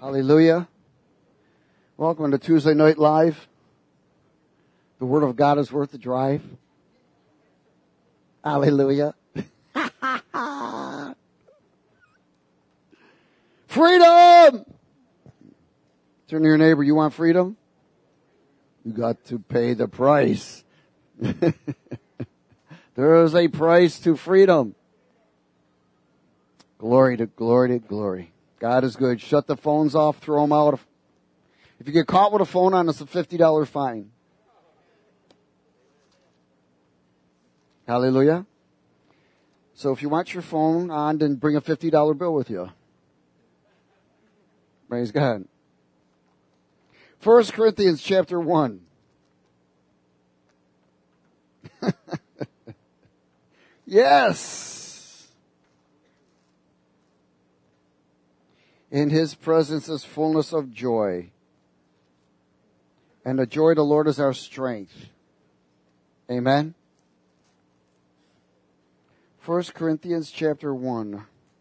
Hallelujah. Welcome to Tuesday Night Live. The Word of God is worth the drive. Hallelujah. Freedom! Turn to your neighbor, you want freedom? You got to pay the price. There is a price to freedom. Glory to glory to glory. God is good. Shut the phones off, throw them out. If you get caught with a phone on, it's a $50 fine. Hallelujah. So if you want your phone on, then bring a $50 bill with you. Praise God. 1 Corinthians chapter 1. Yes. In His presence is fullness of joy. And the joy of the Lord is our strength. Amen. 1 Corinthians chapter 1.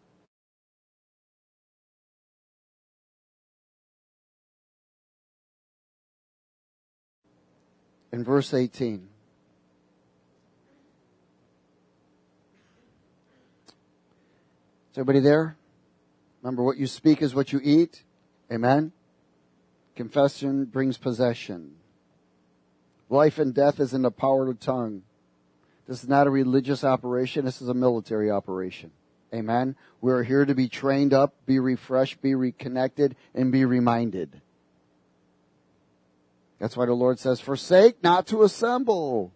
In verse 18. Is everybody there? Remember, what you speak is what you eat. Amen. Confession brings possession. Life and death is in the power of the tongue. This is not a religious operation. This is a military operation. Amen. We are here to be trained up, be refreshed, be reconnected, and be reminded. That's why the Lord says, forsake not to assemble.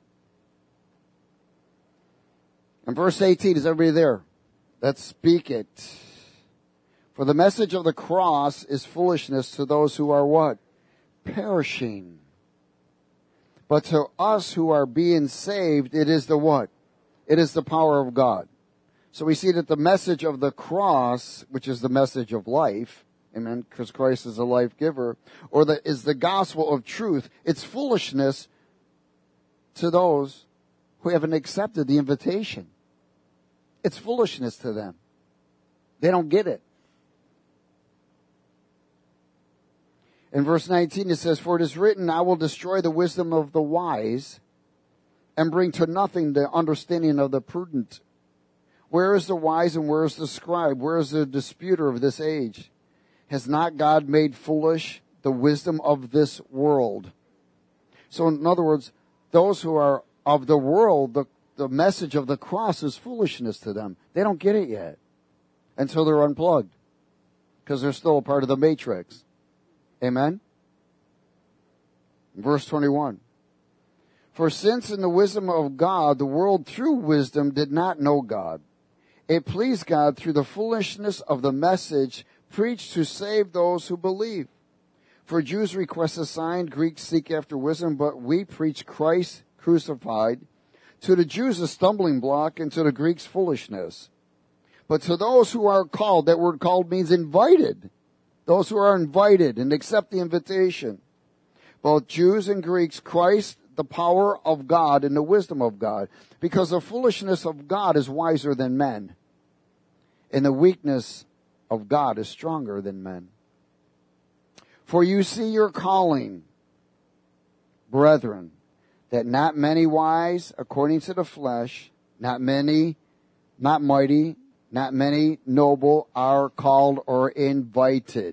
And verse 18, is everybody there? Let's speak it. For the message of the cross is foolishness to those who are what? Perishing. But to us who are being saved, it is the what? It is the power of God. So we see that the message of the cross, which is the message of life, amen, because Christ is a life giver, is the gospel of truth. It's foolishness to those who haven't accepted the invitation. It's foolishness to them. They don't get it. In verse 19 it says, for it is written, I will destroy the wisdom of the wise and bring to nothing the understanding of the prudent. Where is the wise and where is the scribe? Where is the disputer of this age? Has not God made foolish the wisdom of this world? So in other words, those who are of the world, the message of the cross is foolishness to them. They don't get it yet until they're unplugged because they're still a part of the matrix. Amen? Verse 21. For since in the wisdom of God, the world through wisdom did not know God, it pleased God through the foolishness of the message preached to save those who believe. For Jews request a sign, Greeks seek after wisdom, but we preach Christ crucified. To the Jews a stumbling block, and to the Greeks foolishness. But to those who are called, that word called means invited. Those who are invited and accept the invitation. Both Jews and Greeks, Christ, the power of God and the wisdom of God. Because the foolishness of God is wiser than men. And the weakness of God is stronger than men. For you see your calling, brethren, that not many wise according to the flesh, not many, not mighty, not many noble are called or invited.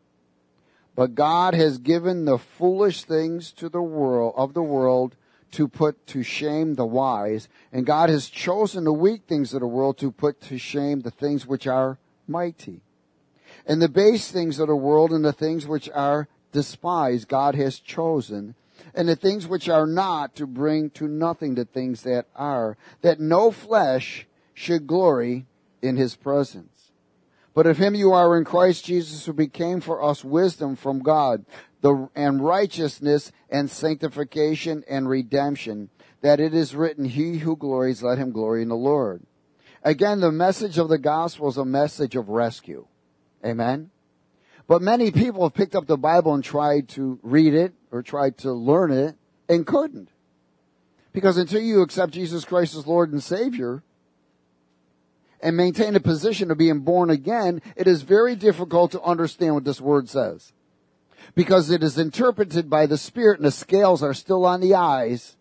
But God has given the foolish things to the world to put to shame the wise, and God has chosen the weak things of the world to put to shame the things which are mighty. And the base things of the world and the things which are despised God has chosen, and the things which are not to bring to nothing the things that are, that no flesh should glory in His presence. But of Him you are in Christ Jesus, who became for us wisdom from God, and righteousness and sanctification and redemption, that it is written, he who glories, let him glory in the Lord. Again, the message of the gospel is a message of rescue. Amen? But many people have picked up the Bible and tried to read it or tried to learn it and couldn't. Because until you accept Jesus Christ as Lord and Savior, and maintain a position of being born again, it is very difficult to understand what this word says. Because it is interpreted by the Spirit and the scales are still on the eyes,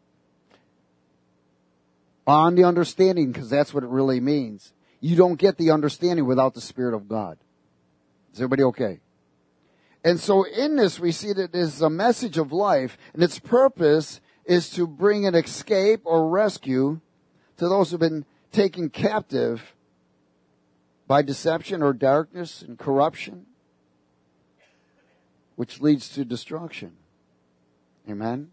on the understanding, because that's what it really means. You don't get the understanding without the Spirit of God. Is everybody okay? And so in this, we see that it is a message of life, and its purpose is to bring an escape or rescue to those who have been taken captive by deception or darkness and corruption, which leads to destruction. Amen?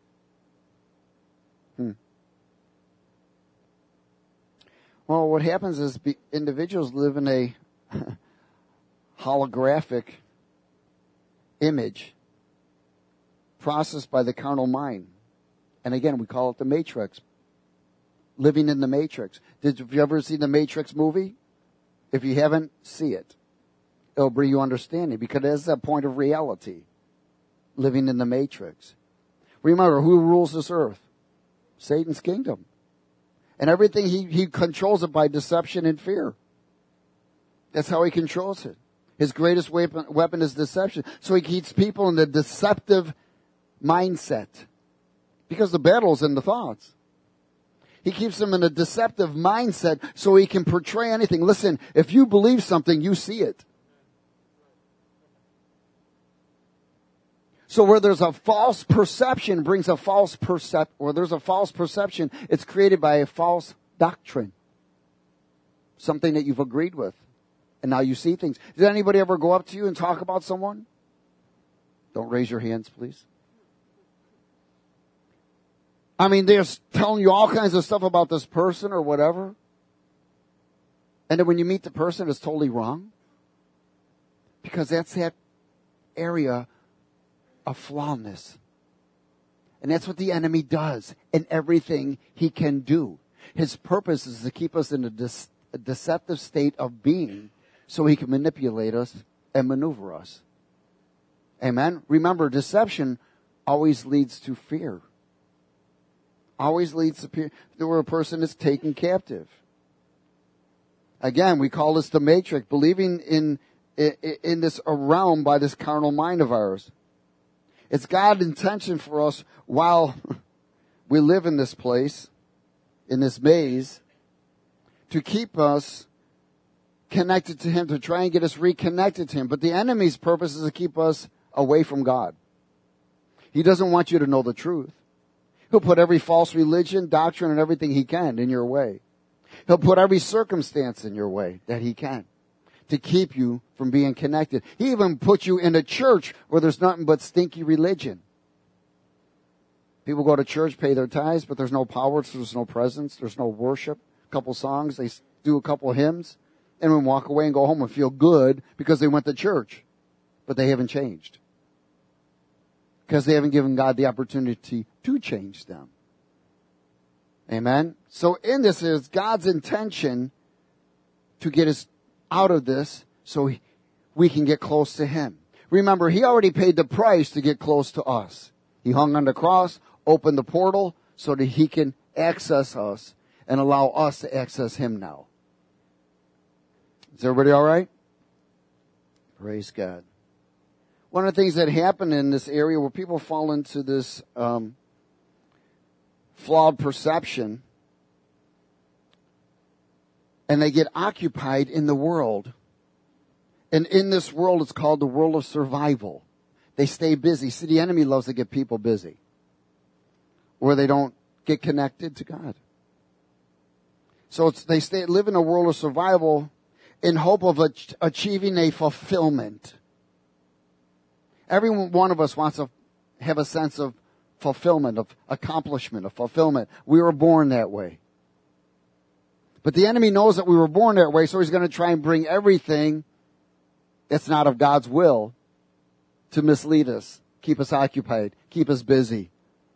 Well, what happens is individuals live in a holographic image processed by the carnal mind. And again, we call it the Matrix. Living in the Matrix. Have you ever seen the Matrix movie? If you haven't, see it. It'll bring you understanding because it is that point of reality. Living in the Matrix. Remember, who rules this earth? Satan's kingdom. And everything, he controls it by deception and fear. That's how he controls it. His greatest weapon is deception. So he keeps people in the deceptive mindset. Because the battle's in the thoughts. He keeps them in a deceptive mindset so he can portray anything. Listen, if you believe something, you see it. So where there's a false perception brings a false where there's a false perception, it's created by a false doctrine. Something that you've agreed with. And now you see things. Did anybody ever go up to you and talk about someone? Don't raise your hands, please. I mean, they're telling you all kinds of stuff about this person or whatever. And then when you meet the person, it's totally wrong. Because that's that area of flawness. And that's what the enemy does in everything he can do. His purpose is to keep us in a deceptive state of being so he can manipulate us and maneuver us. Amen? Remember, deception always leads to fear. Always leads to fear where a person is taken captive. Again, we call this the Matrix, believing in this realm by this carnal mind of ours. It's God's intention for us while we live in this place, in this maze, to keep us connected to Him, to try and get us reconnected to Him. But the enemy's purpose is to keep us away from God. He doesn't want you to know the truth. He'll put every false religion, doctrine, and everything he can in your way. He'll put every circumstance in your way that he can to keep you from being connected. He even put you in a church where there's nothing but stinky religion. People go to church, pay their tithes, but there's no power, so there's no presence, there's no worship. A couple songs, they do a couple hymns, and then walk away and go home and feel good because they went to church. But they haven't changed. Because they haven't given God the opportunity to change them. Amen? So in this is God's intention to get us out of this so we can get close to Him. Remember, He already paid the price to get close to us. He hung on the cross, opened the portal so that He can access us and allow us to access Him now. Is everybody all right? Praise God. One of the things that happen in this area where people fall into this flawed perception and they get occupied in the world. And in this world, it's called the world of survival. They stay busy. See, the enemy loves to get people busy where they don't get connected to God. So they live in a world of survival in hope of achieving a fulfillment. Every one of us wants to have a sense of fulfillment, of accomplishment, of fulfillment. We were born that way. But the enemy knows that we were born that way, so he's going to try and bring everything that's not of God's will to mislead us, keep us occupied, keep us busy.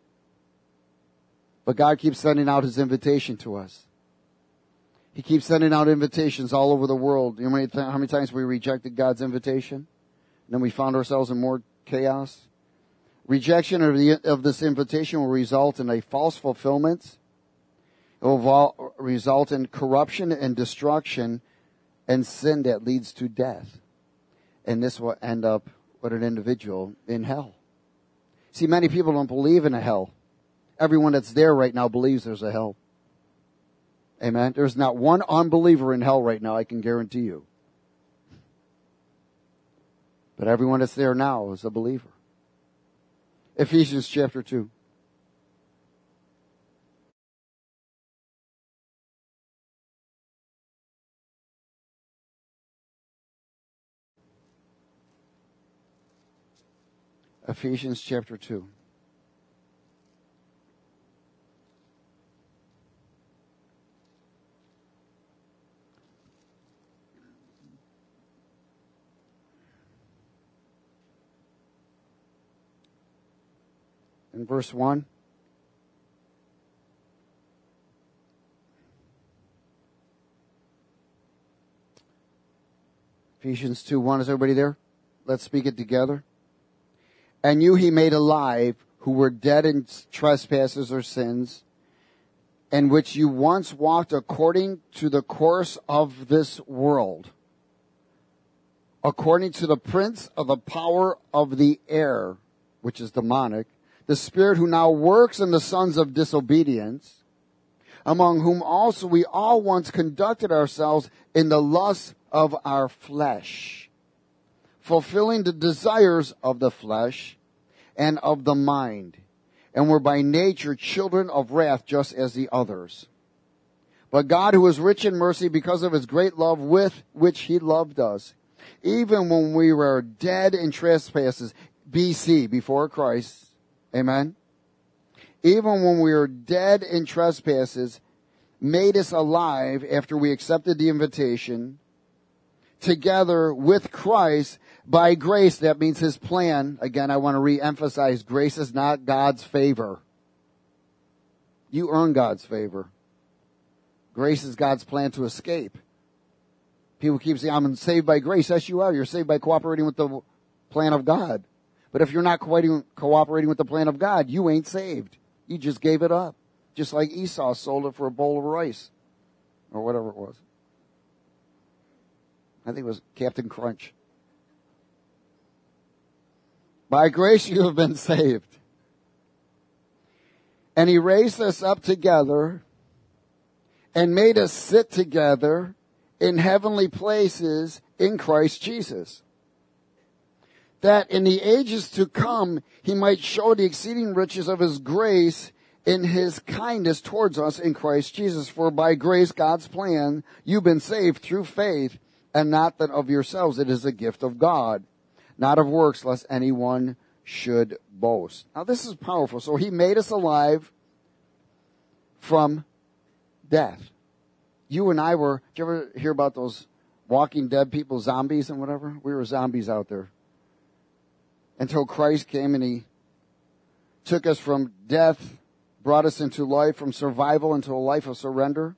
But God keeps sending out His invitation to us. He keeps sending out invitations all over the world. You know how many times we rejected God's invitation? And then we found ourselves in more chaos. Rejection of this invitation will result in a false fulfillment. It will result in corruption and destruction and sin that leads to death. And this will end up with an individual in hell. See, many people don't believe in a hell. Everyone that's there right now believes there's a hell. Amen. There's not one unbeliever in hell right now, I can guarantee you. But everyone that's there now is a believer. Ephesians chapter 2. Ephesians chapter 2. In verse 1. Ephesians 2:1. Is everybody there? Let's speak it together. And you he made alive, who were dead in trespasses or sins, in which you once walked according to the course of this world, according to the prince of the power of the air, which is demonic, the spirit who now works in the sons of disobedience, among whom also we all once conducted ourselves in the lusts of our flesh, fulfilling the desires of the flesh and of the mind, and were by nature children of wrath just as the others. But God, who is rich in mercy because of his great love with which he loved us, even when we were dead in trespasses, BC, before Christ, amen? Even when we were dead in trespasses, made us alive after we accepted the invitation, together with Christ. By grace, that means his plan. Again, I want to re-emphasize, grace is not God's favor. You earn God's favor. Grace is God's plan to escape. People keep saying, I'm saved by grace. Yes, you are. You're saved by cooperating with the plan of God. But if you're not cooperating with the plan of God, you ain't saved. You just gave it up. Just like Esau sold it for a bowl of rice. Or whatever it was. I think it was Captain Crunch. By grace you have been saved. And he raised us up together and made us sit together in heavenly places in Christ Jesus, that in the ages to come he might show the exceeding riches of his grace in his kindness towards us in Christ Jesus. For by grace, God's plan, you've been saved through faith, and not that of yourselves. It is a gift of God, not of works, lest anyone should boast. Now this is powerful. So he made us alive from death. You and I were, did you ever hear about those Walking Dead people, zombies and whatever? We were zombies out there. Until Christ came and he took us from death, brought us into life, from survival into a life of surrender.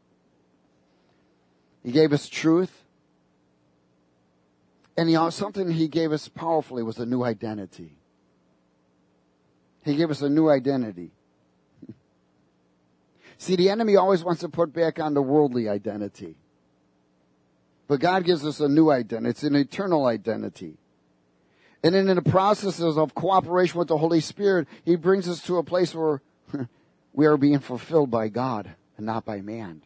He gave us truth. And something he gave us powerfully was a new identity. He gave us a new identity. See, the enemy always wants to put back on the worldly identity. But God gives us a new identity. It's an eternal identity. And then in the processes of cooperation with the Holy Spirit, he brings us to a place where we are being fulfilled by God and not by man.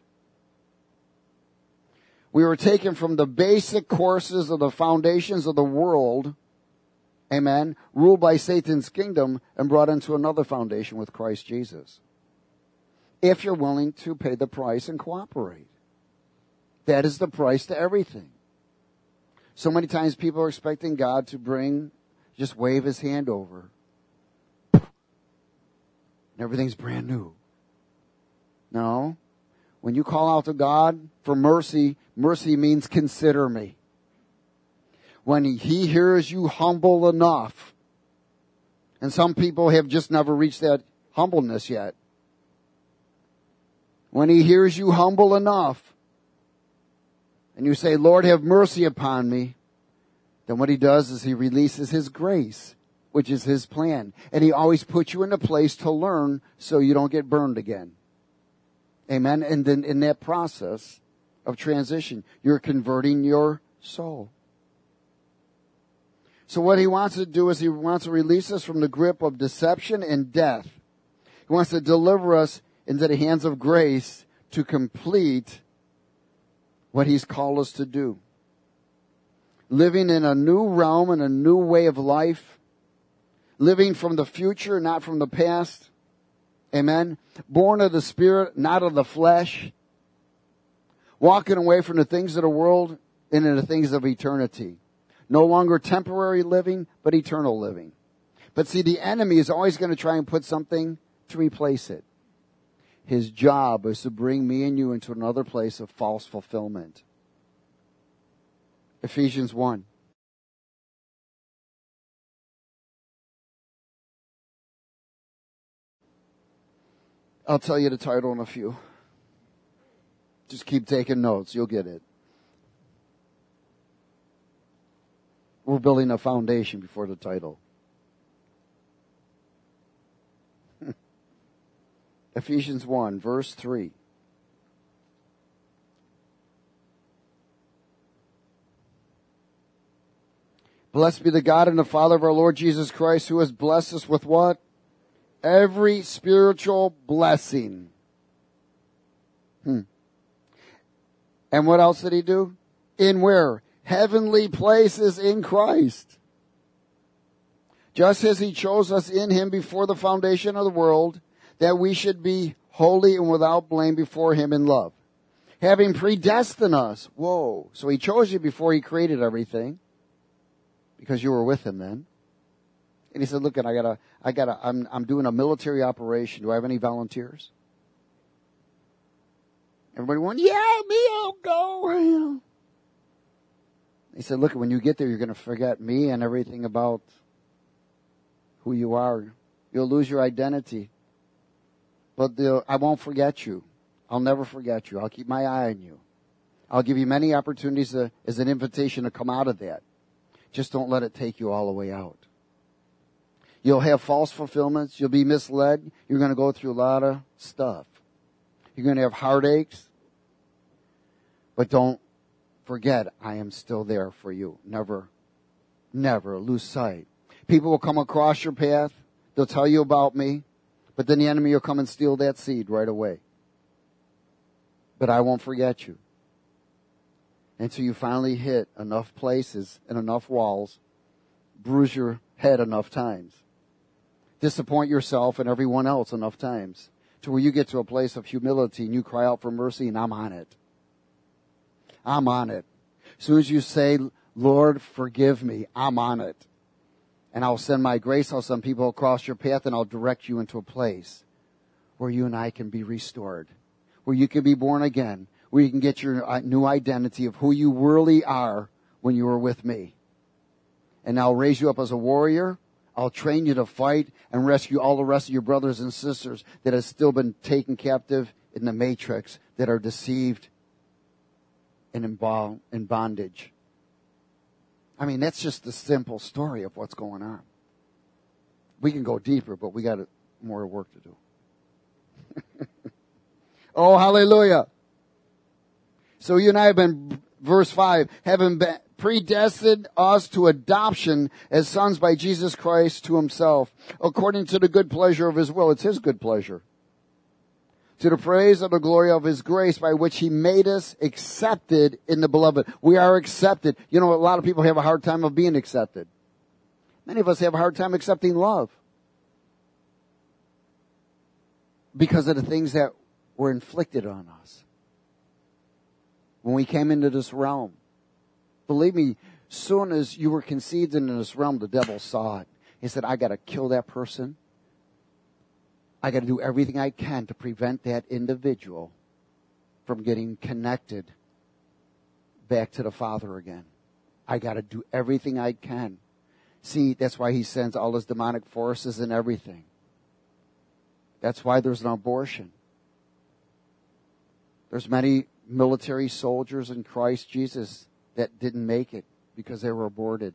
We were taken from the basic courses of the foundations of the world, amen, ruled by Satan's kingdom, and brought into another foundation with Christ Jesus. If you're willing to pay the price and cooperate. That is the price to everything. So many times people are expecting God to just wave his hand over. And everything's brand new. No. When you call out to God for mercy, mercy means consider me. When he hears you humble enough, and some people have just never reached that humbleness yet. When he hears you humble enough, and you say, Lord, have mercy upon me, then what he does is he releases his grace, which is his plan. And he always puts you in a place to learn so you don't get burned again. Amen. And then in that process of transition. You're converting your soul. So what he wants to do is he wants to release us from the grip of deception and death. He wants to deliver us into the hands of grace to complete what he's called us to do. Living in a new realm and a new way of life. Living from the future, not from the past. Amen. Born of the Spirit, not of the flesh. Walking away from the things of the world and into the things of eternity. No longer temporary living, but eternal living. But see, the enemy is always going to try and put something to replace it. His job is to bring me and you into another place of false fulfillment. Ephesians 1. I'll tell you the title in a few. Just keep taking notes. You'll get it. We're building a foundation before the title. Ephesians 1, verse 3. Blessed be the God and the Father of our Lord Jesus Christ, who has blessed us with what? Every spiritual blessing. And what else did he do? In where? Heavenly places in Christ. Just as he chose us in him before the foundation of the world, that we should be holy and without blame before him in love. Having predestined us. Whoa. So he chose you before he created everything. Because you were with him then. And he said, look, I'm doing a military operation. Do I have any volunteers? Everybody went, yeah, me, I'll go. He said, look, when you get there, you're going to forget me and everything about who you are. You'll lose your identity. But I won't forget you. I'll never forget you. I'll keep my eye on you. I'll give you many opportunities as an invitation to come out of that. Just don't let it take you all the way out. You'll have false fulfillments. You'll be misled. You're going to go through a lot of stuff. You're going to have heartaches. But don't forget, I am still there for you. Never, never lose sight. People will come across your path. They'll tell you about me. But then the enemy will come and steal that seed right away. But I won't forget you. Until you finally hit enough places and enough walls, bruise your head enough times, disappoint yourself and everyone else enough times, to where you get to a place of humility and you cry out for mercy, and I'm on it. I'm on it. As soon as you say, Lord, forgive me, I'm on it. And I'll send my grace, I'll send people across your path, and I'll direct you into a place where you and I can be restored, where you can be born again, where you can get your new identity of who you really are when you were with me. And I'll raise you up as a warrior. I'll train you to fight and rescue all the rest of your brothers and sisters that have still been taken captive in the matrix, that are deceived and in bondage. I mean, that's just the simple story of what's going on. We can go deeper, but we got more work to do. Oh, hallelujah. So you and I have been, verse 5, having been predestined us to adoption as sons by Jesus Christ to himself, according to the good pleasure of his will. It's his good pleasure. To the praise of the glory of his grace, by which he made us accepted in the beloved. We are accepted. You know, a lot of people have a hard time of being accepted. Many of us have a hard time accepting love. Because of the things that were inflicted on us. When we came into this realm. Believe me, soon as you were conceived into this realm, the devil saw it. He said, I got to kill that person. I got to do everything I can to prevent that individual from getting connected back to the Father again. I got to do everything I can. See, that's why he sends all his demonic forces and everything. That's why there's an abortion. There's many military soldiers in Christ Jesus that didn't make it because they were aborted.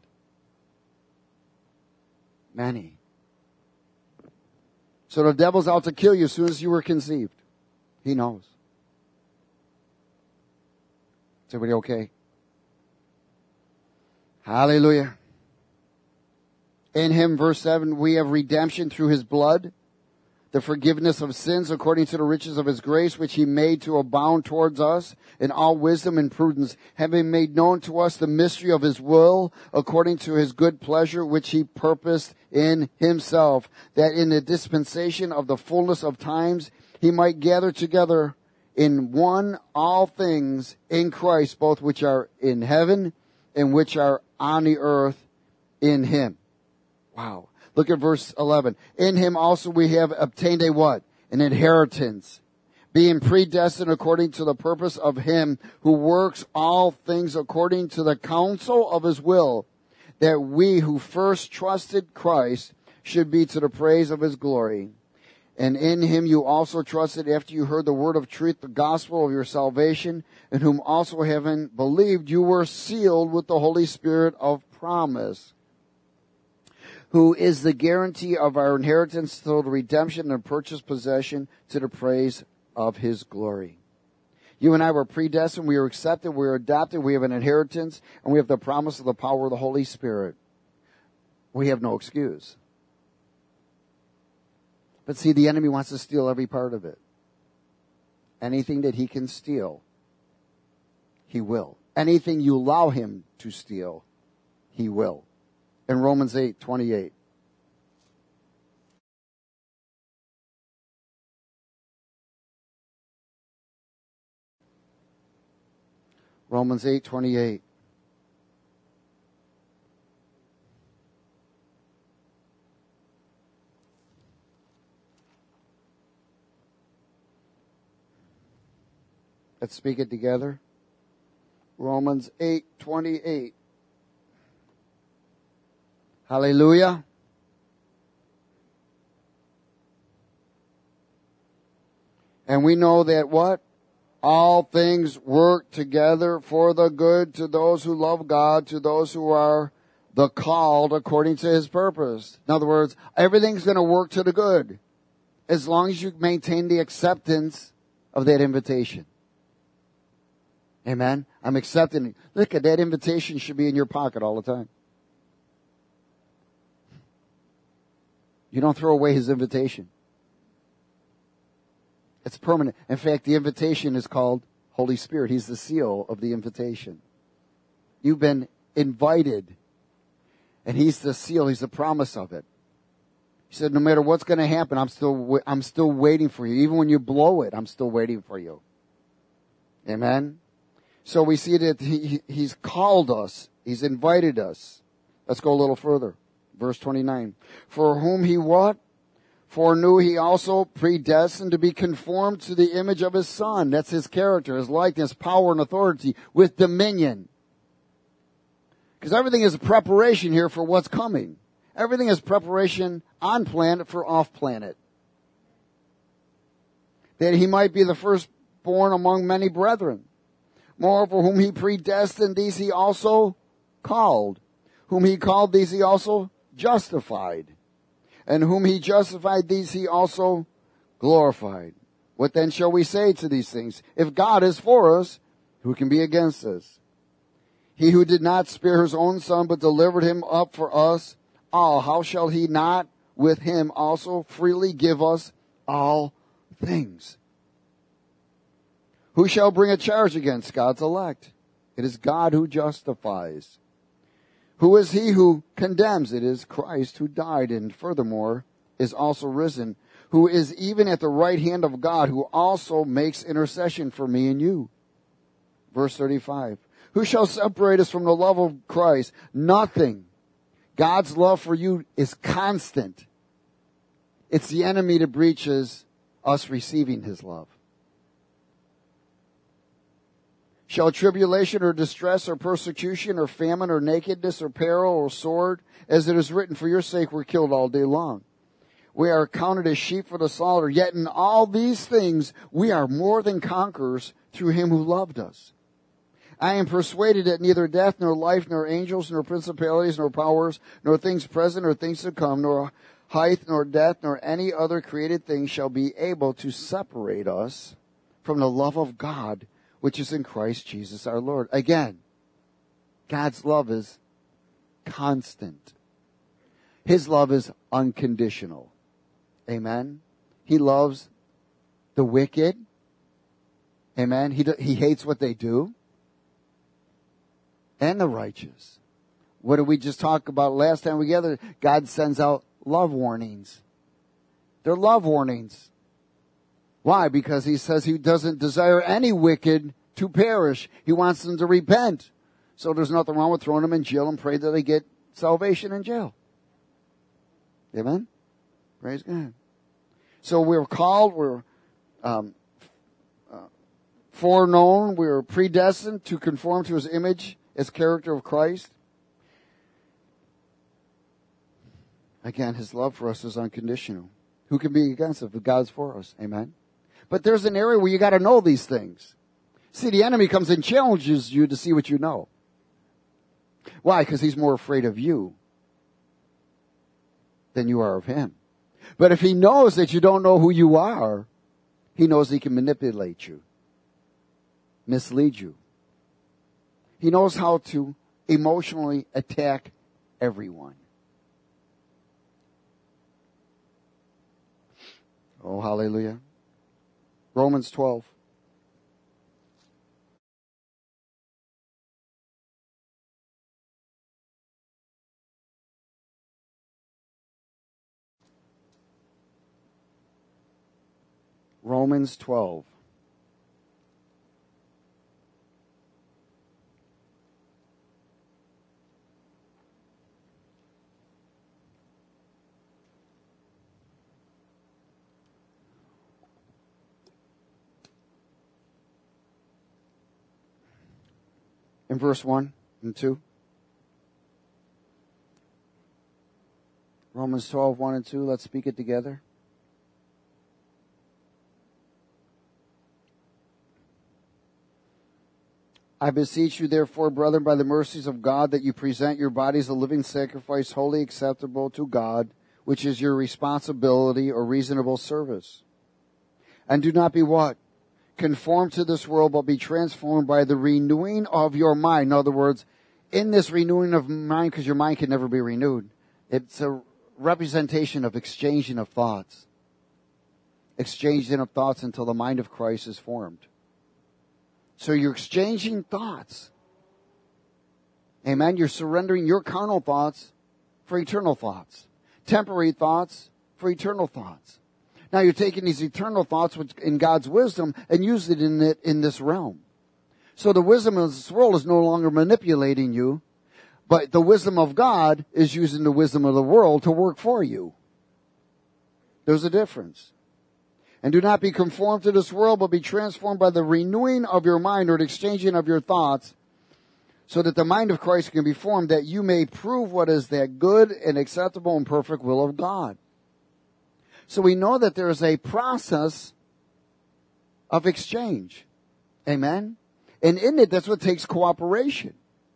Many. So the devil's out to kill you as soon as you were conceived. He knows. Is everybody okay? Hallelujah. In him, verse 7, we have redemption through his blood, the forgiveness of sins according to the riches of his grace, which he made to abound towards us in all wisdom and prudence, having made known to us the mystery of his will according to his good pleasure, which he purposed in himself, that in the dispensation of the fullness of times he might gather together in one all things in Christ, both which are in heaven and which are on the earth in him. Wow. Look at verse 11. In him also we have obtained a what? An inheritance, being predestined according to the purpose of him who works all things according to the counsel of his will, that we who first trusted Christ should be to the praise of his glory. And in him you also trusted after you heard the word of truth, the gospel of your salvation, in whom also having believed you were sealed with the Holy Spirit of promise, who is the guarantee of our inheritance till the redemption and purchased possession to the praise of his glory. You and I were predestined, we are accepted, we are adopted, we have an inheritance, and we have the promise of the power of the Holy Spirit. We have no excuse. But see, the enemy wants to steal every part of it. Anything that he can steal, he will. Anything you allow him to steal, he will. In Romans 8:28. Romans 8:28. Let's speak it together. Romans 8:28. Hallelujah. And we know that what? All things work together for the good to those who love God, to those who are the called according to his purpose. In other words, everything's going to work to the good as long as you maintain the acceptance of that invitation. Amen? I'm accepting it. Look at that invitation should be in your pocket all the time. You don't throw away his invitation. It's permanent. In fact, the invitation is called Holy Spirit. He's the seal of the invitation. You've been invited. And he's the seal. He's the promise of it. He said, no matter what's going to happen, I'm still waiting for you. Even when you blow it, I'm still waiting for you. Amen? So we see that he's called us. He's invited us. Let's go a little further. Verse 29. For whom he what? Foreknew he also predestined to be conformed to the image of his Son. That's his character, his likeness, power, and authority with dominion. Because everything is a preparation here for what's coming. Everything is preparation on planet for off planet. That he might be the firstborn among many brethren. Moreover, whom he predestined, these he also called. Whom he called, these he also justified. And whom he justified, these he also glorified. What then shall we say to these things? If God is for us, who can be against us? He who did not spare his own Son, but delivered him up for us all, how shall he not with him also freely give us all things? Who shall bring a charge against God's elect? It is God who justifies. Who is he who condemns? It is Christ who died and furthermore is also risen, who is even at the right hand of God, who also makes intercession for me and you. Verse 35. Who shall separate us from the love of Christ? Nothing. God's love for you is constant. It's the enemy that breaches us receiving his love. Shall tribulation or distress or persecution or famine or nakedness or peril or sword, as it is written, for your sake we're killed all day long. We are counted as sheep for the slaughter. Yet in all these things we are more than conquerors through him who loved us. I am persuaded that neither death, nor life, nor angels, nor principalities, nor powers, nor things present, or things to come, nor height, nor depth, nor any other created thing shall be able to separate us from the love of God, which is in Christ Jesus our Lord. Again, God's love is constant. His love is unconditional. Amen. He loves the wicked. Amen. He hates what they do. And the righteous. What did we just talk about last time we gathered? God sends out love warnings. They're love warnings. Why? Because he says he doesn't desire any wicked to perish. He wants them to repent. So there's nothing wrong with throwing them in jail and pray that they get salvation in jail. Amen? Praise God. So we're called, we're foreknown, we're predestined to conform to his image as character of Christ. Again, his love for us is unconditional. Who can be against it if God's for us? Amen? But there's an area where you got to know these things. See, the enemy comes and challenges you to see what you know. Why? Because he's more afraid of you than you are of him. But if he knows that you don't know who you are, he knows he can manipulate you, mislead you. He knows how to emotionally attack everyone. Oh, hallelujah. Romans 12. Romans 12. In verse 1 and 2. Romans 12, 1 and 2. Let's speak it together. I beseech you, therefore, brethren, by the mercies of God, that you present your bodies a living sacrifice, wholly acceptable to God, which is your responsibility or reasonable service. And do not be what? Conformed to this world, but be transformed by the renewing of your mind. In other words, in this renewing of mind, because your mind can never be renewed, it's a representation of exchanging of thoughts. Exchanging of thoughts until the mind of Christ is formed. So you're exchanging thoughts. Amen. You're surrendering your carnal thoughts for eternal thoughts. Temporary thoughts for eternal thoughts. Now you're taking these eternal thoughts which in God's wisdom and use it in this realm. So the wisdom of this world is no longer manipulating you, but the wisdom of God is using the wisdom of the world to work for you. There's a difference. And do not be conformed to this world, but be transformed by the renewing of your mind, or the exchanging of your thoughts, so that the mind of Christ can be formed, that you may prove what is that good and acceptable and perfect will of God. So we know that there is a process of exchange. Amen? And in it, that's what takes cooperation.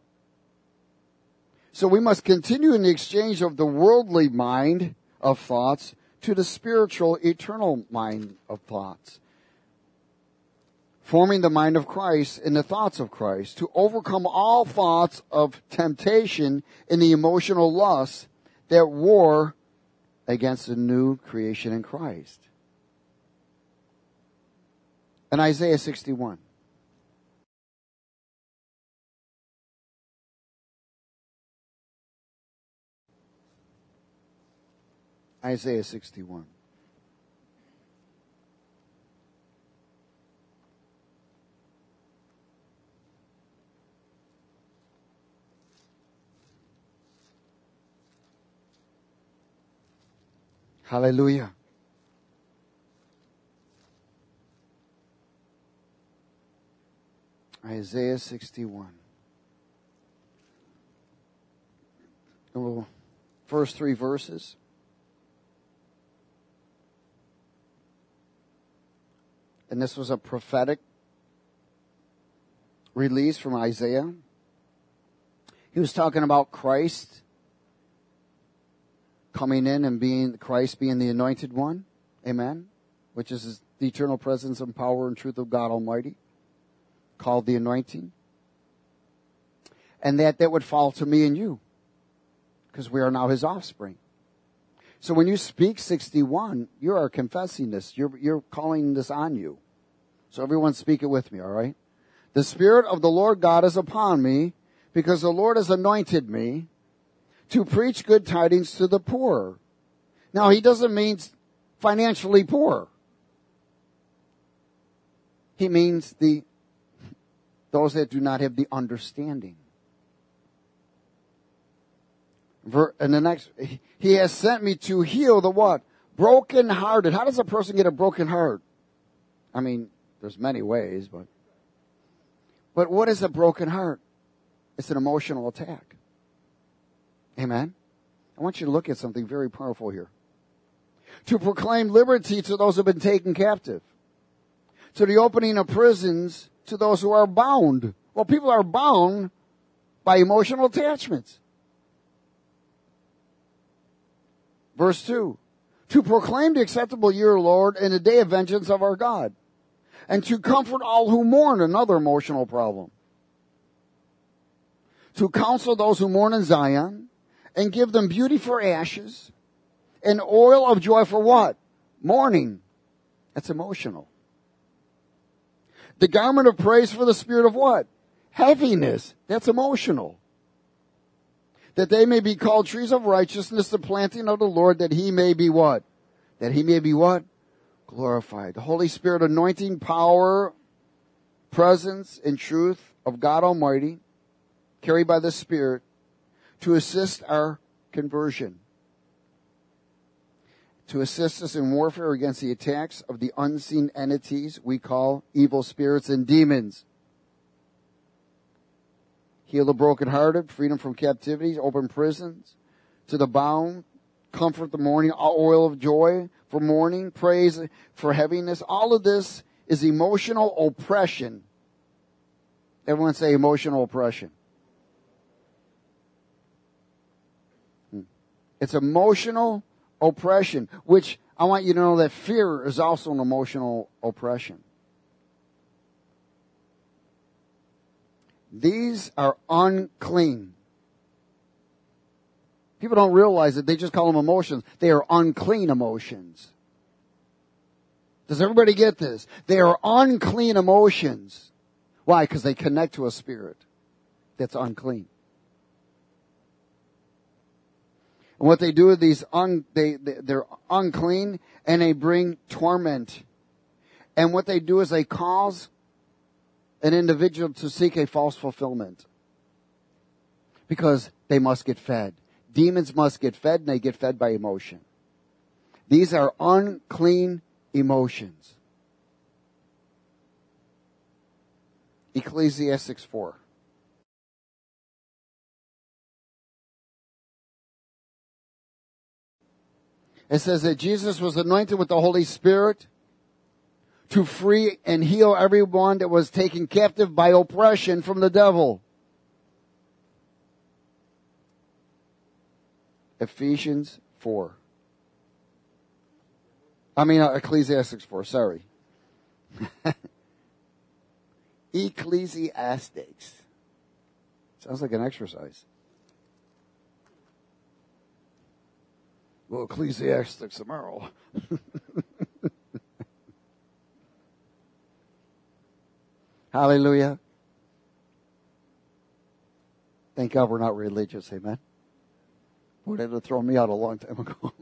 So we must continue in the exchange of the worldly mind of thoughts to the spiritual, eternal mind of thoughts. Forming the mind of Christ in the thoughts of Christ, to overcome all thoughts of temptation in the emotional lust that war against the new creation in Christ. In Isaiah 61. Isaiah 61. Hallelujah. Isaiah 61. First 3 verses. And this was a prophetic release from Isaiah. He was talking about Christ coming in and being Christ being the anointed one. Amen. Which is the eternal presence and power and truth of God Almighty. called the anointing. And that would fall to me and you, because we are now his offspring. So when you speak 61, you are confessing this. You're calling this on you. So everyone speak it with me, all right? The Spirit of the Lord God is upon me, because the Lord has anointed me to preach good tidings to the poor. Now, he doesn't mean financially poor. He means those that do not have the understanding. And the next, he has sent me to heal the what? Broken-hearted. How does a person get a broken heart? I mean, there's many ways, but what is a broken heart? It's an emotional attack. Amen? I want you to look at something very powerful here. To proclaim liberty to those who have been taken captive. To the opening of prisons to those who are bound. Well, people are bound by emotional attachments. Verse 2. To proclaim the acceptable year, Lord, and the day of vengeance of our God. And to comfort all who mourn, another emotional problem. To counsel those who mourn in Zion, and give them beauty for ashes, and oil of joy for what? Mourning. That's emotional. The garment of praise for the spirit of what? Heaviness. That's emotional. That they may be called trees of righteousness, the planting of the Lord, that he may be what? That he may be what? Glorified. The Holy Spirit anointing, power, presence, and truth of God Almighty, carried by the Spirit, to assist our conversion. To assist us in warfare against the attacks of the unseen entities we call evil spirits and demons. Heal the brokenhearted, freedom from captivities, open prisons to the bound, comfort the mourning, oil of joy for mourning, praise for heaviness. All of this is emotional oppression. Everyone say emotional oppression. It's emotional oppression, which I want you to know that fear is also an emotional oppression. These are unclean. People don't realize it. They just call them emotions. They are unclean emotions. Does everybody get this? They are unclean emotions. Why? Because they connect to a spirit that's unclean. And what they do is they're unclean, and they bring torment. And what they do is they cause an individual to seek a false fulfillment. Because they must get fed. Demons must get fed, and they get fed by emotion. These are unclean emotions. Ecclesiastes 4. It says that Jesus was anointed with the Holy Spirit to free and heal everyone that was taken captive by oppression from the devil. Ecclesiastes 4, sorry. Ecclesiastics. Sounds like an exercise. Well, Ecclesiastics tomorrow. Hallelujah. Thank God we're not religious, amen. Boy, they'd have thrown me out a long time ago.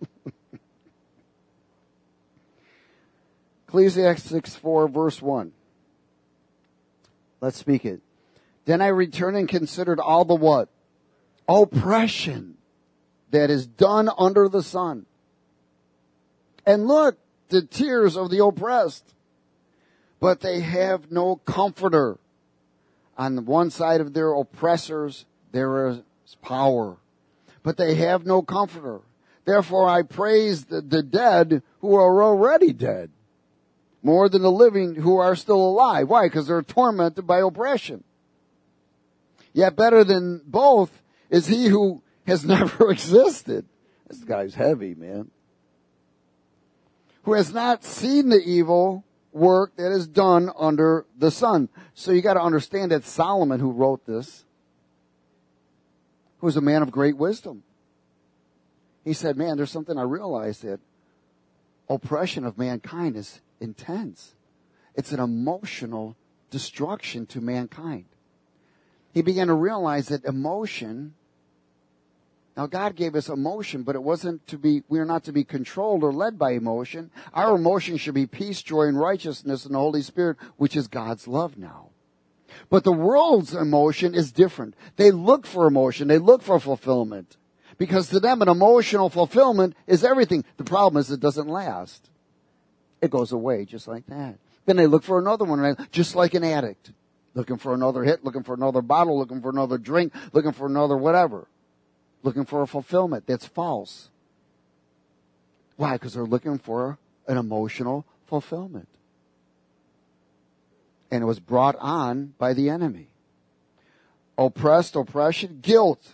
Ecclesiastes 4, verse 1. Let's speak it. Then I returned and considered all the what? Oppression that is done under the sun. And look, the tears of the oppressed. But they have no comforter. On one side of their oppressors, there is power. But they have no comforter. Therefore I praise the dead who are already dead, more than the living who are still alive. Why? Because they're tormented by oppression. Yet better than both is he who has never existed. This guy's heavy, man. Who has not seen the evil, work that is done under the sun. So you got to understand that Solomon, who wrote this, who was a man of great wisdom, he said, man, there's something I realized, that oppression of mankind is intense. It's an emotional destruction to mankind. He began to realize that emotion, now God gave us emotion, but it wasn't to be, we are not to be controlled or led by emotion. Our emotion should be peace, joy, and righteousness in the Holy Spirit, which is God's love now. But the world's emotion is different. They look for emotion. They look for fulfillment. Because to them, an emotional fulfillment is everything. The problem is it doesn't last. It goes away just like that. Then they look for another one, just like an addict. Looking for another hit, looking for another bottle, looking for another drink, looking for another whatever. Looking for a fulfillment that's false. Why? Because they're looking for an emotional fulfillment. And it was brought on by the enemy. Oppression, guilt,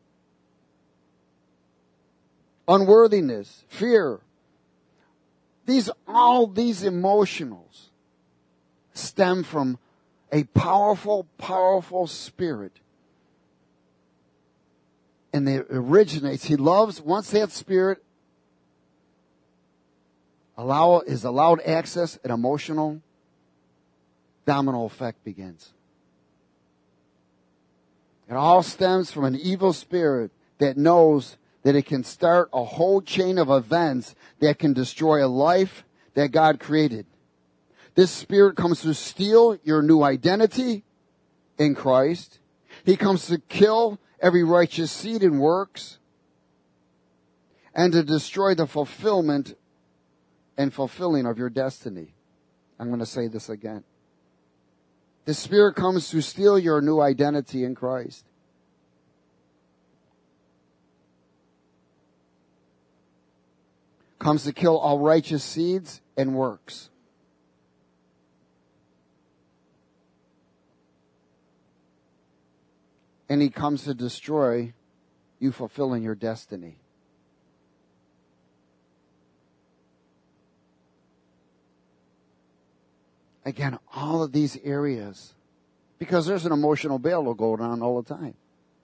unworthiness, fear. All these emotionals stem from a powerful, powerful spirit. And it originates. He loves, once that spirit is allowed access, an emotional domino effect begins. It all stems from an evil spirit that knows that it can start a whole chain of events that can destroy a life that God created. This spirit comes to steal your new identity in Christ. He comes to kill every righteous seed in works and to destroy the fulfillment and fulfilling of your destiny. I'm going to say this again. The spirit comes to steal your new identity in Christ. Comes to kill all righteous seeds and works. And he comes to destroy you fulfilling your destiny. Again, all of these areas, because there's an emotional battle going on all the time.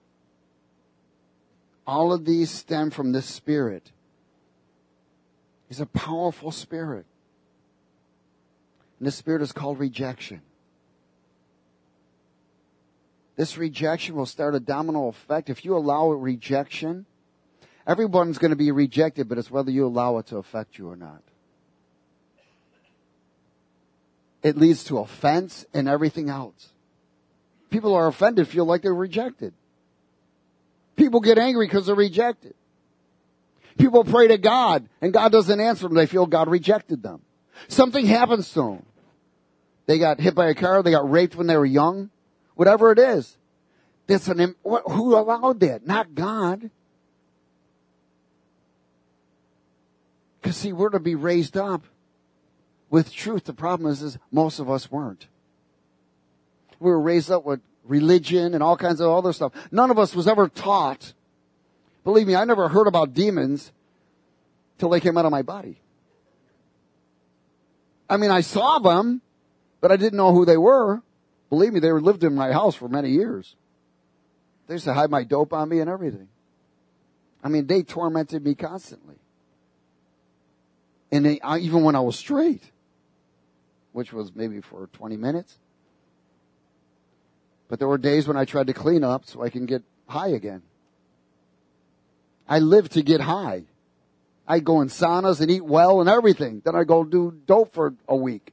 All of these stem from this spirit. He's a powerful spirit. And this spirit is called rejection. This rejection will start a domino effect. If you allow rejection, everyone's going to be rejected, but it's whether you allow it to affect you or not. It leads to offense and everything else. People are offended, feel like they're rejected. People get angry because they're rejected. People pray to God, and God doesn't answer them. They feel God rejected them. Something happens to them. They got hit by a car. They got raped when they were young. Whatever it is. Who allowed that? Not God. Because see, we're to be raised up with truth. The problem is most of us weren't. We were raised up with religion and all kinds of other stuff. None of us was ever taught. Believe me, I never heard about demons till they came out of my body. I mean, I saw them, but I didn't know who they were. Believe me, they lived in my house for many years. They used to hide my dope on me and everything. I mean, they tormented me constantly. And even when I was straight, which was maybe for 20 minutes. But there were days when I tried to clean up so I can get high again. I lived to get high. I'd go in saunas and eat well and everything. Then I'd go do dope for a week.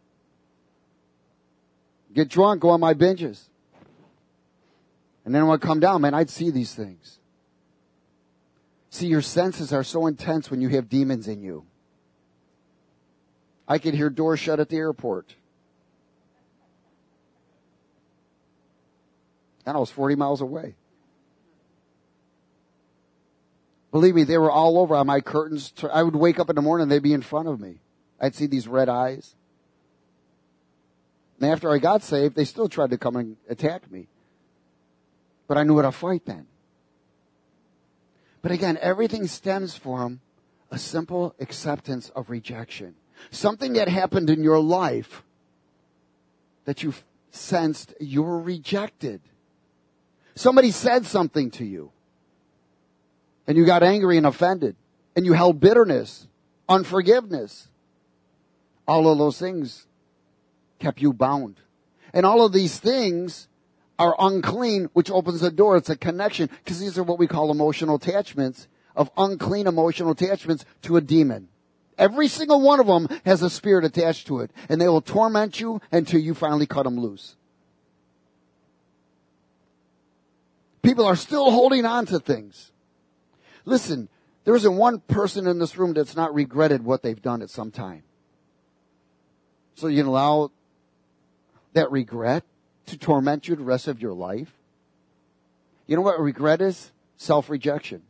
Get drunk, go on my binges. And then when I'd come down, man, I'd see these things. See, your senses are so intense when you have demons in you. I could hear doors shut at the airport. And I was 40 miles away. Believe me, they were all over on my curtains. I would wake up in the morning, they'd be in front of me. I'd see these red eyes. And after I got saved, they still tried to come and attack me. But I knew how to fight then. But again, everything stems from a simple acceptance of rejection. Something that happened in your life that you sensed you were rejected. Somebody said something to you, and you got angry and offended, and you held bitterness, unforgiveness. All of those things kept you bound. And all of these things are unclean, which opens the door. It's a connection, because these are what we call emotional attachments, of unclean emotional attachments to a demon. Every single one of them has a spirit attached to it, and they will torment you until you finally cut them loose. People are still holding on to things. Listen, there isn't one person in this room that's not regretted what they've done at some time. So you can allow that regret to torment you the rest of your life? You know what regret is? Self-rejection.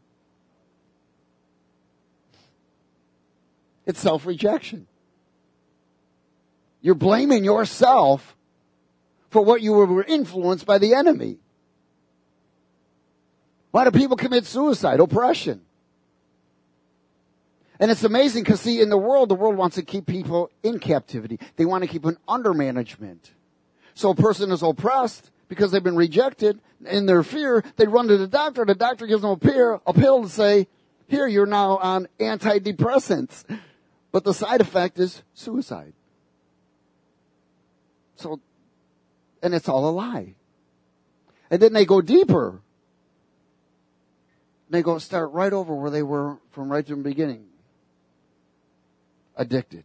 It's self-rejection. You're blaming yourself for what you were influenced by the enemy. Why do people commit suicide? Oppression. And it's amazing because, see, in the world wants to keep people in captivity. They want to keep them under management. So a person is oppressed because they've been rejected. In their fear, they run to the doctor. The doctor gives them a pill to say, here, you're now on antidepressants. But the side effect is suicide. So, and it's all a lie. And then they go deeper. They go start right over where they were from right from the beginning. Addicted.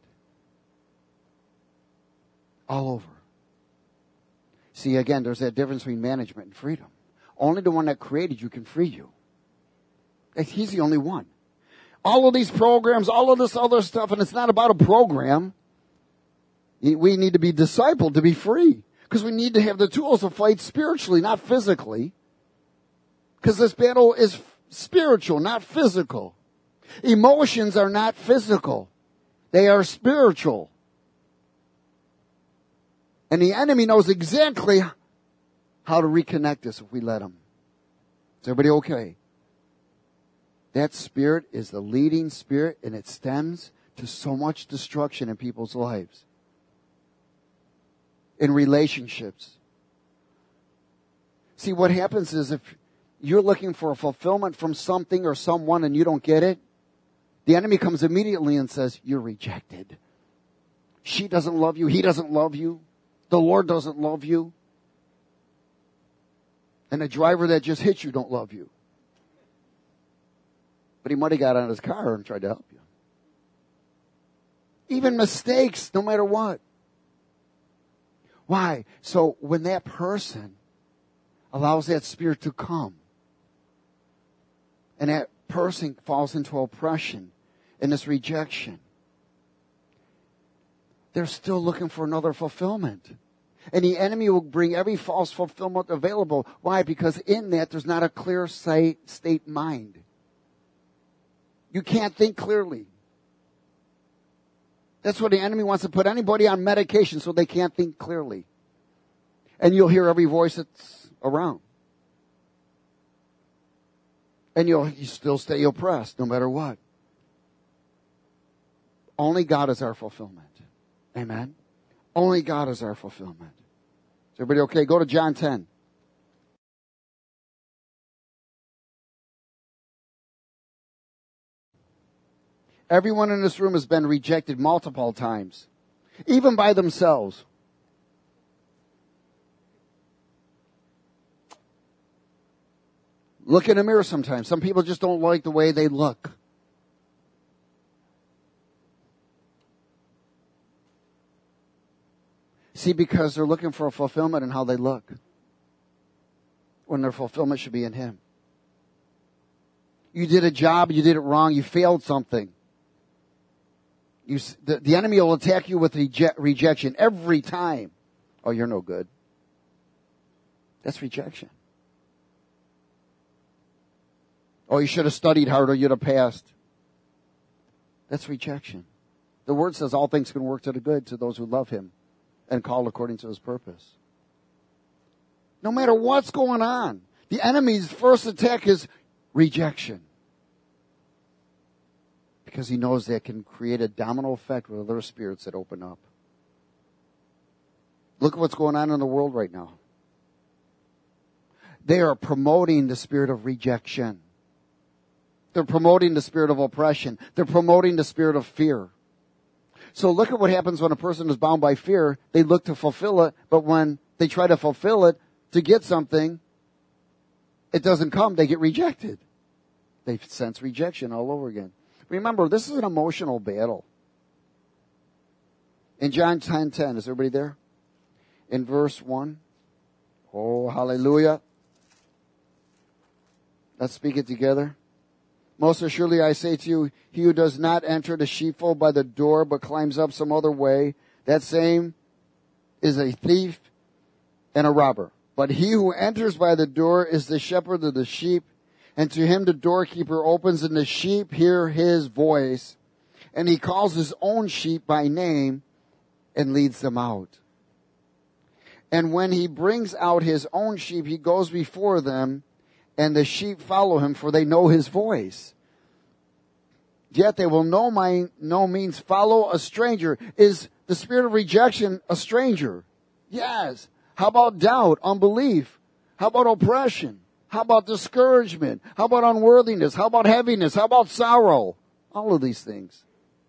All over. See, again, there's that difference between management and freedom. Only the one that created you can free you. He's the only one. All of these programs, all of this other stuff, and it's not about a program. We need to be discipled to be free. Because we need to have the tools to fight spiritually, not physically. Because this battle is spiritual, not physical. Emotions are not physical. They are spiritual. And the enemy knows exactly how to reconnect us if we let him. Is everybody okay? That spirit is the leading spirit, and it stems to so much destruction in people's lives. In relationships. See, what happens is if you're looking for a fulfillment from something or someone and you don't get it, the enemy comes immediately and says, you're rejected. She doesn't love you. He doesn't love you. The Lord doesn't love you. And the driver that just hit you don't love you. But he might have got out of his car and tried to help you. Even mistakes, no matter what. Why? So when that person allows that spirit to come, and that person falls into oppression and this rejection, they're still looking for another fulfillment. And the enemy will bring every false fulfillment available. Why? Because in that there's not a clear state mind. You can't think clearly. That's what the enemy wants to put anybody on medication so they can't think clearly. And you'll hear every voice that's around. And you still stay oppressed no matter what. Only God is our fulfillment. Amen? Only God is our fulfillment. Is everybody okay? Go to John 10. Everyone in this room has been rejected multiple times, even by themselves. Look in the mirror sometimes. Some people just don't like the way they look. See, because they're looking for a fulfillment in how they look, when their fulfillment should be in Him. You did a job, you did it wrong, you failed something. The enemy will attack you with rejection every time. Oh, you're no good. That's rejection. Oh, you should have studied harder, you'd have passed. That's rejection. The Word says all things can work to the good to those who love Him and called according to His purpose. No matter what's going on, the enemy's first attack is rejection. because he knows that can create a domino effect with other spirits that open up. Look at what's going on in the world right now. They are promoting the spirit of rejection. They're promoting the spirit of oppression. They're promoting the spirit of fear. So look at what happens when a person is bound by fear. They look to fulfill it, but when they try to fulfill it to get something, it doesn't come. They get rejected. They sense rejection all over again. Remember, this is an emotional battle. In John 10:10, is everybody there? In verse 1. Oh, hallelujah. Let's speak it together. Most assuredly I say to you, he who does not enter the sheepfold by the door, but climbs up some other way, that same is a thief and a robber. But he who enters by the door is the shepherd of the sheep, and to him the doorkeeper opens, and the sheep hear his voice, and he calls his own sheep by name and leads them out. And when he brings out his own sheep, he goes before them, and the sheep follow him, for they know his voice. Yet they will no means follow a stranger. Is the spirit of rejection a stranger? Yes. How about doubt, unbelief? How about oppression? How about discouragement? How about unworthiness? How about heaviness? How about sorrow? All of these things.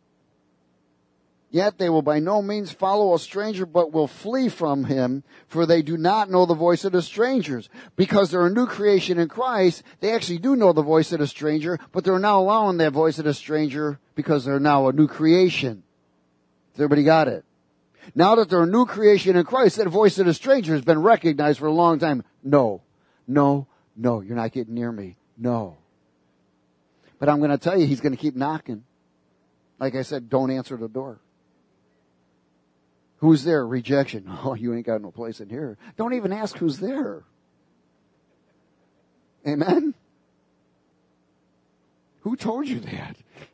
Yet they will by no means follow a stranger, but will flee from him, for they do not know the voice of the strangers. Because they're a new creation in Christ, they actually do know the voice of the stranger, but they're not allowing that voice of the stranger because they're now a new creation. Everybody got it? Now that they're a new creation in Christ, that voice of the stranger has been recognized for a long time. No, you're not getting near me. No. But I'm going to tell you, he's going to keep knocking. Like I said, don't answer the door. Who's there? Rejection. Oh, you ain't got no place in here. Don't even ask who's there. Amen? Who told you that?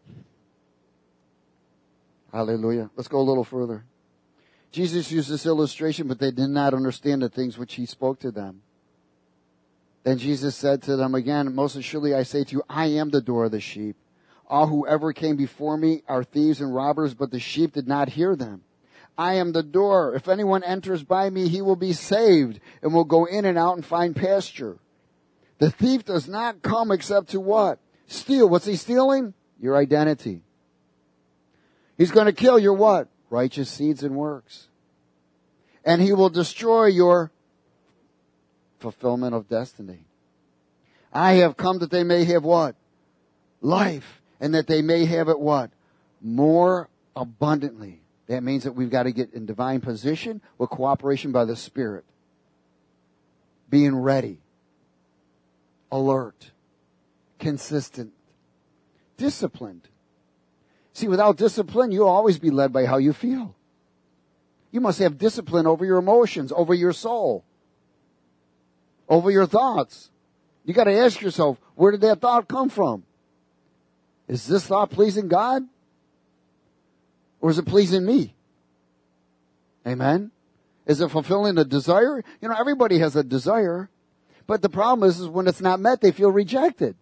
Hallelujah. Let's go a little further. Jesus used this illustration, but they did not understand the things which he spoke to them. Then Jesus said to them again, most assuredly I say to you, I am the door of the sheep. All who ever came before me are thieves and robbers, but the sheep did not hear them. I am the door. If anyone enters by me, he will be saved and will go in and out and find pasture. The thief does not come except to what? Steal. What's he stealing? Your identity. He's going to kill your what? Righteous seeds and works. And he will destroy your fulfillment of destiny. I have come that they may have what? Life. And that they may have it what? More abundantly. That means that we've got to get in divine position with cooperation by the Spirit. Being ready. Alert. Consistent. Disciplined. See, without discipline, you'll always be led by how you feel. You must have discipline over your emotions, over your soul, over your thoughts. You got to ask yourself, where did that thought come from? Is this thought pleasing God? Or is it pleasing me? Amen? Is it fulfilling a desire? You know, everybody has a desire. But the problem is when it's not met, they feel rejected.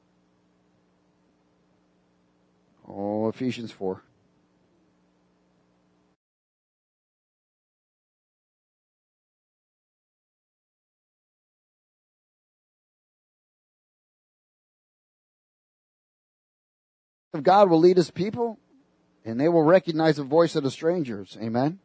Oh, Ephesians 4. If God will lead his people, and they will recognize the voice of the strangers. Amen?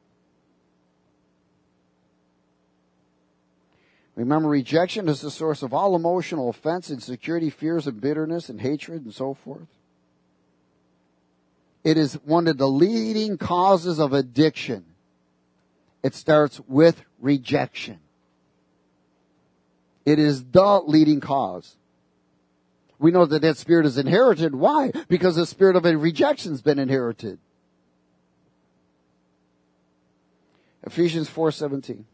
Remember, rejection is the source of all emotional offense, insecurity, fears, and bitterness, and hatred, and so forth. It is one of the leading causes of addiction. It starts with rejection. It is the leading cause. We know that that spirit is inherited. Why? Because the spirit of rejection has been inherited. Ephesians 4:17.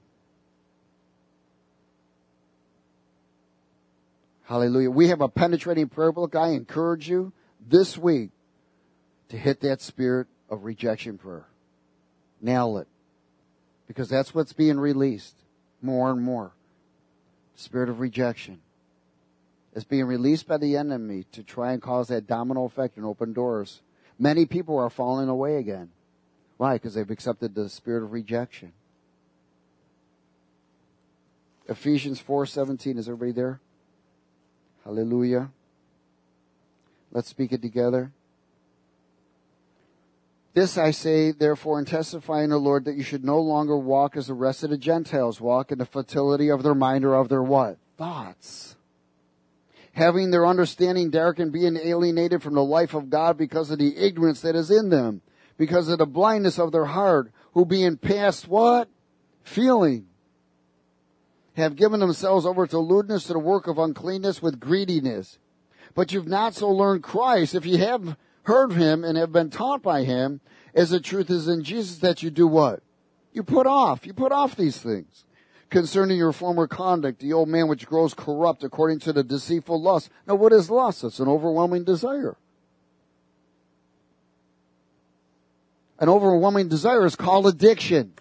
Hallelujah. We have a penetrating prayer book. I encourage you this week to hit that spirit of rejection prayer. Nail it. Because that's what's being released more and more. Spirit of rejection. is being released by the enemy to try and cause that domino effect and open doors. Many people are falling away again. Why? Because they've accepted the spirit of rejection. Ephesians 4:17. Is everybody there? Hallelujah. Let's speak it together. This I say, therefore, and testify in the Lord, that you should no longer walk as the rest of the Gentiles walk, in the futility of their mind or of their what? Thoughts. Having their understanding darkened, being alienated from the life of God because of the ignorance that is in them, because of the blindness of their heart, who being past what? Feeling, have given themselves over to lewdness, to the work of uncleanness with greediness. But you've not so learned Christ, if you have heard him and have been taught by him, as the truth is in Jesus, that you do what? You put off these things. Concerning your former conduct, the old man which grows corrupt according to the deceitful lust. Now what is lust? It's an overwhelming desire. An overwhelming desire is called addiction.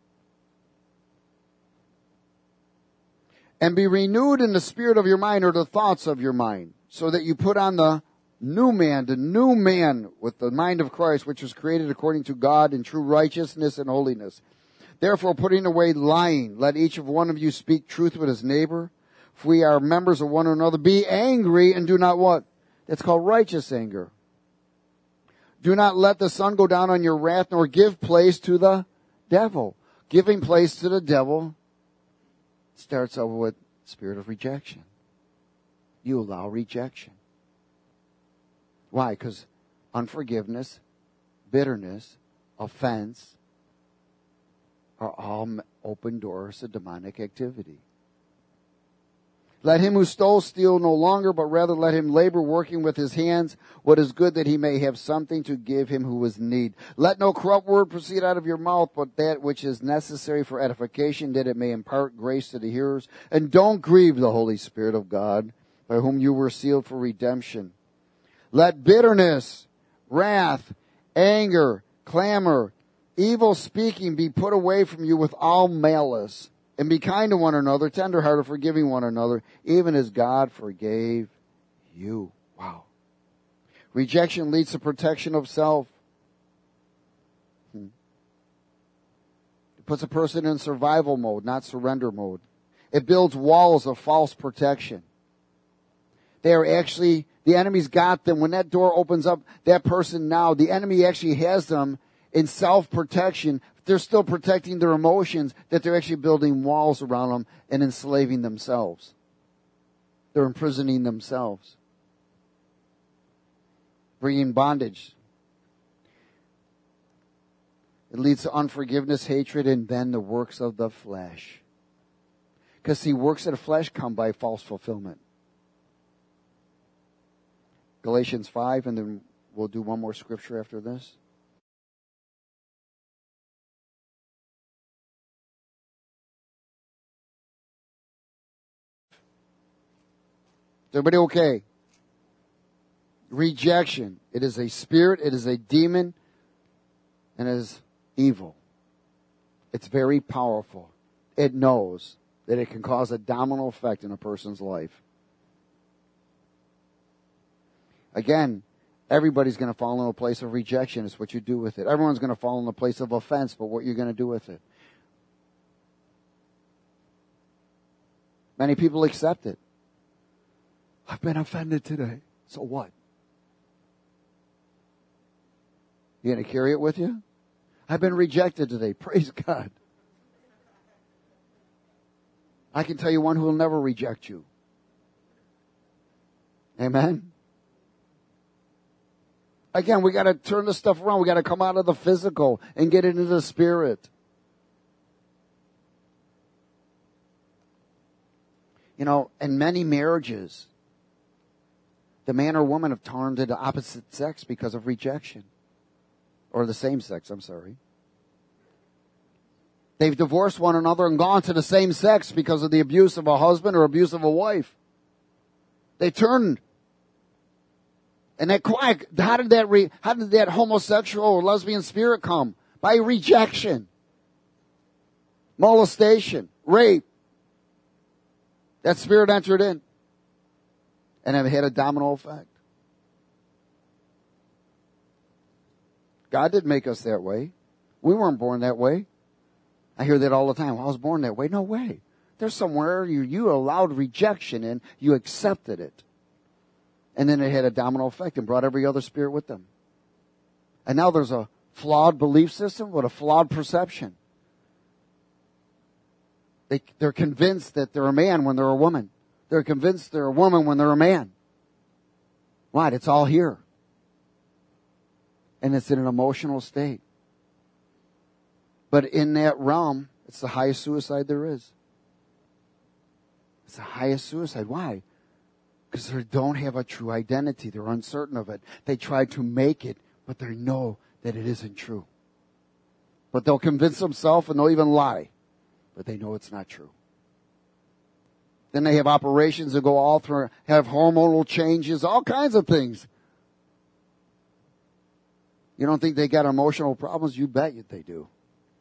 And be renewed in the spirit of your mind, or the thoughts of your mind, so that you put on the new man with the mind of Christ, which was created according to God in true righteousness and holiness. Therefore, putting away lying, let each of one of you speak truth with his neighbor. If we are members of one another, be angry and do not what? That's called righteous anger. Do not let the sun go down on your wrath, nor give place to the devil. Giving place to the devil starts over with spirit of rejection. You allow rejection. Why? Because unforgiveness, bitterness, offense are all open doors to demonic activity. Let him who stole steal no longer, but rather let him labor, working with his hands what is good, that he may have something to give him who is in need. Let no corrupt word proceed out of your mouth, but that which is necessary for edification, that it may impart grace to the hearers. And don't grieve the Holy Spirit of God, by whom you were sealed for redemption. Let bitterness, wrath, anger, clamor, evil speaking be put away from you with all malice. And be kind to one another, tenderhearted, forgiving one another, even as God forgave you. Wow. Rejection leads to protection of self. It puts a person in survival mode, not surrender mode. It builds walls of false protection. They are actually, the enemy's got them. When that door opens up, that person now, the enemy actually has them in self-protection. They're still protecting their emotions, that they're actually building walls around them and enslaving themselves. They're imprisoning themselves. Bringing bondage. It leads to unforgiveness, hatred, and then the works of the flesh. Because see, works of the flesh come by false fulfillment. Galatians 5, and then we'll do one more scripture after this. Is everybody okay? Rejection. It is a spirit, it is a demon, and it is evil. It's very powerful. It knows that it can cause a domino effect in a person's life. Again, everybody's going to fall in a place of rejection. It's what you do with it. Everyone's going to fall in a place of offense, but what you're going to do with it. Many people accept it. I've been offended today. So what? You going to carry it with you? I've been rejected today. Praise God. I can tell you one who will never reject you. Amen? Again, we got to turn this stuff around. We got to come out of the physical and get into the spirit. You know, in many marriages, the man or woman have turned to the opposite sex because of rejection. Or the same sex, I'm sorry. They've divorced one another and gone to the same sex because of the abuse of a husband or abuse of a wife. They turned. And that how did that homosexual or lesbian spirit come? By rejection. Molestation. Rape. That spirit entered in. And it had a domino effect. God didn't make us that way. We weren't born that way. I hear that all the time. Well, I was born that way. No way. There's somewhere you allowed rejection and you accepted it. And then it had a domino effect and brought every other spirit with them. And now there's a flawed belief system with a flawed perception. They're convinced that they're a man when they're a woman. They're convinced they're a woman when they're a man. Right, it's all here. And it's in an emotional state. But in that realm, it's the highest suicide there is. It's the highest suicide. Why? Because they don't have a true identity. They're uncertain of it. They try to make it, but they know that it isn't true. But they'll convince themselves and they'll even lie. But they know it's not true. Then they have operations that go all through, have hormonal changes, all kinds of things. You don't think they got emotional problems? You bet they do.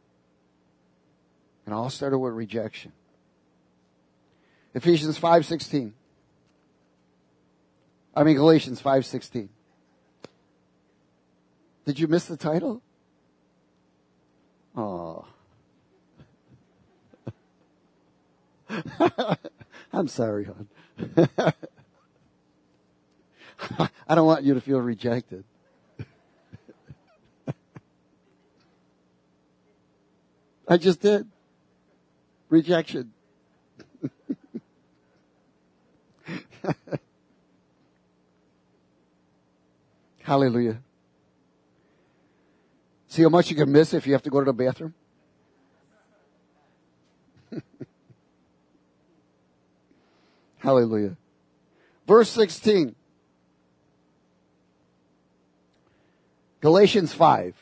And all started with rejection. Galatians 5:16. Did you miss the title? Oh. I'm sorry, hon. I don't want you to feel rejected. I just did. Rejection. Hallelujah. See how much you can miss if you have to go to the bathroom? Hallelujah. Verse 16. Galatians 5.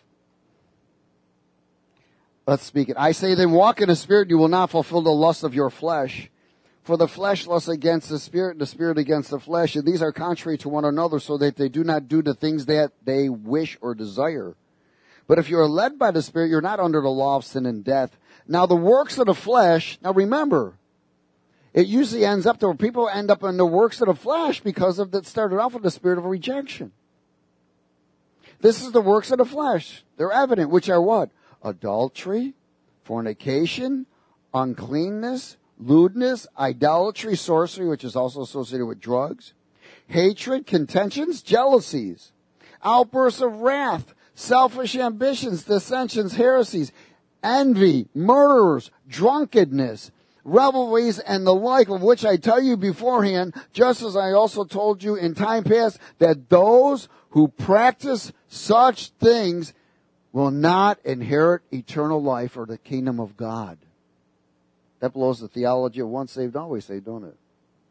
Let's speak it. I say then, walk in the Spirit, you will not fulfill the lust of your flesh. For the flesh lusts against the Spirit, and the Spirit against the flesh. And these are contrary to one another, so that they do not do the things that they wish or desire. But if you are led by the Spirit, you're not under the law of sin and death. Now the works of the flesh, now remember, it usually ends up to where people end up in the works of the flesh because of that started off with the spirit of rejection. This is the works of the flesh. They're evident, which are what? Adultery, fornication, uncleanness, lewdness, idolatry, sorcery, which is also associated with drugs, hatred, contentions, jealousies, outbursts of wrath, selfish ambitions, dissensions, heresies, envy, murders, drunkenness, revelries, and the like, of which I tell you beforehand, just as I also told you in time past, that those who practice such things will not inherit eternal life or the kingdom of God. That blows the theology of once saved, always saved, don't it?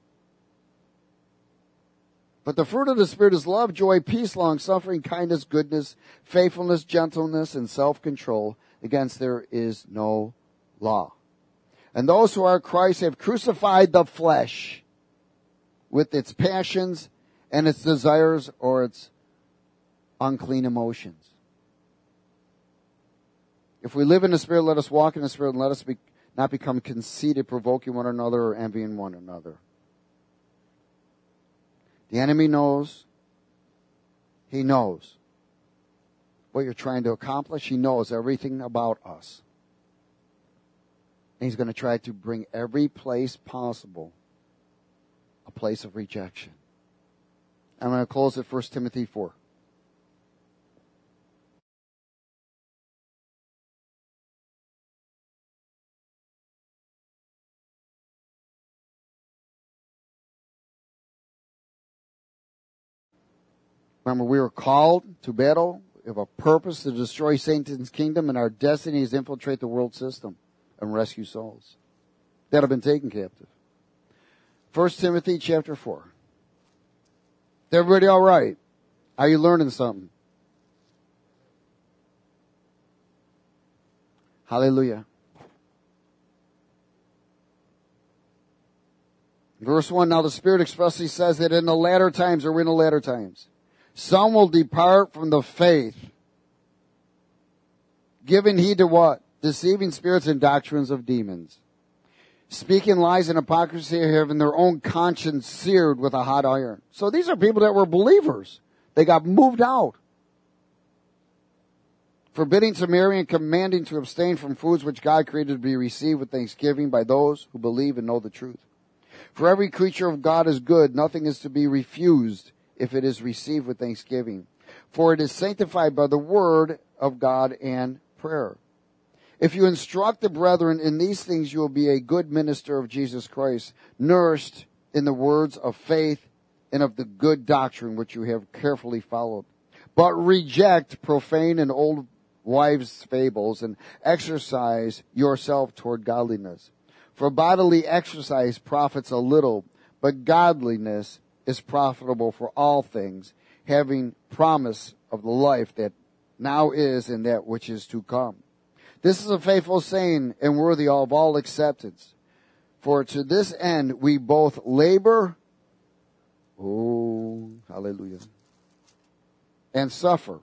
But the fruit of the Spirit is love, joy, peace, long-suffering, kindness, goodness, faithfulness, gentleness, and self-control. Against there is no law. And those who are Christ have crucified the flesh with its passions and its desires or its unclean emotions. If we live in the Spirit, let us walk in the Spirit, and let us not become conceited, provoking one another or envying one another. The enemy knows. He knows what you're trying to accomplish. He knows everything about us. And he's going to try to bring every place possible a place of rejection. I'm going to close at 1 Timothy 4. Remember, we were called to battle. We have a purpose to destroy Satan's kingdom, and our destiny is to infiltrate the world system and rescue souls that have been taken captive. 1 Timothy chapter 4. Is everybody all right? Are you learning something? Hallelujah. Verse 1, now the Spirit expressly says that in the latter times, or we're in the latter times, some will depart from the faith, giving heed to what? Deceiving spirits and doctrines of demons, speaking lies and hypocrisy, having their own conscience seared with a hot iron. So these are people that were believers. They got moved out. Forbidding to marry and commanding to abstain from foods which God created to be received with thanksgiving by those who believe and know the truth. For every creature of God is good. Nothing is to be refused if it is received with thanksgiving. For it is sanctified by the word of God and prayer. If you instruct the brethren in these things, you will be a good minister of Jesus Christ, nourished in the words of faith and of the good doctrine which you have carefully followed. But reject profane and old wives' fables and exercise yourself toward godliness. For bodily exercise profits a little, but godliness is profitable for all things, having promise of the life that now is and that which is to come. This is a faithful saying and worthy of all acceptance. For to this end we both labor, hallelujah, and suffer.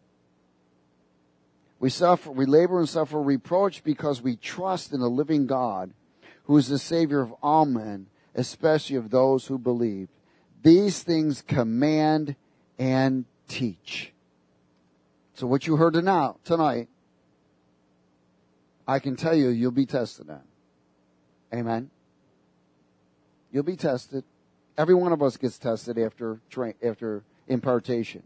We labor and suffer reproach because we trust in the living God, who is the Savior of all men, especially of those who believe. These things command and teach. So what you heard tonight, I can tell you, you'll be tested on. Amen. You'll be tested. Every one of us gets tested after impartation.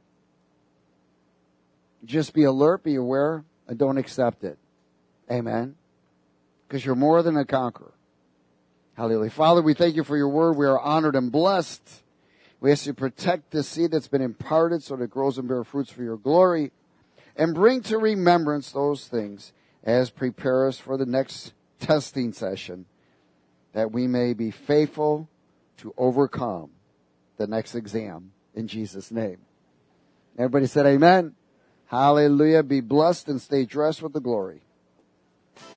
Just be alert, be aware, and don't accept it. Amen. Because you're more than a conqueror. Hallelujah. Father, we thank you for your word. We are honored and blessed. We ask you to protect the seed that's been imparted so that it grows and bears fruits for your glory. And bring to remembrance those things as prepare us for the next testing session, that we may be faithful to overcome the next exam in Jesus' name. Everybody said amen. Hallelujah. Be blessed and stay dressed with the glory.